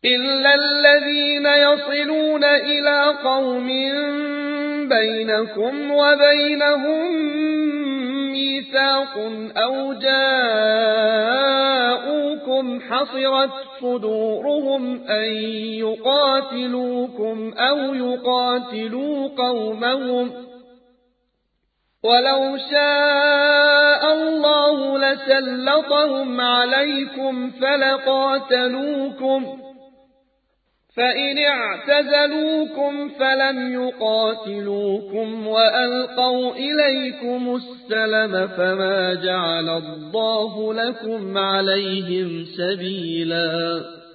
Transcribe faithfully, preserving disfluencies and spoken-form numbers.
إلا الذين يصلون إلى قوم بينكم وبينهم ميثاق أو جاءوكم حصرت صدورهم أن يقاتلوكم أو يقاتلوا قومهم ولو شاء الله لسلطهم عليكم فلقاتلوكم فإن اعتزلوكم فلم يقاتلوكم وألقوا إليكم السلم فما جعل الله لكم عليهم سبيلا.